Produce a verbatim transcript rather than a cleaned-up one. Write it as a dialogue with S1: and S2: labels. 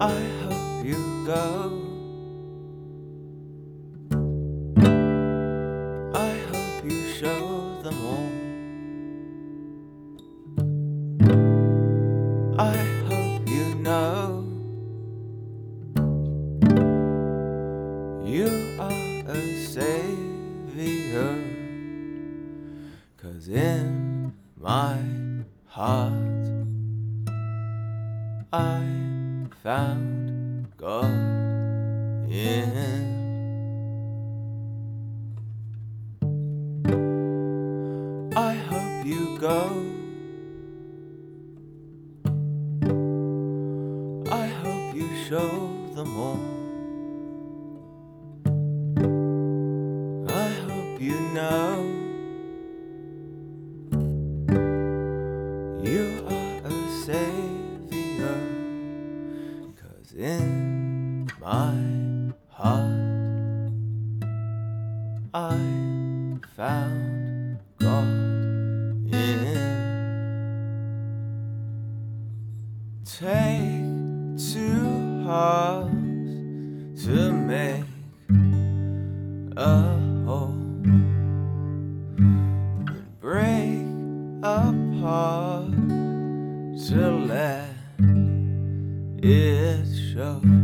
S1: I hope you go. I hope you show them all. I hope you know you are a savior, 'cause in my heart I found God in. I hope you go. I hope you show them all. I hope you know you are a savior, 'cause in my heart I found God in. Take two hearts to make a whole, break apart to let it show.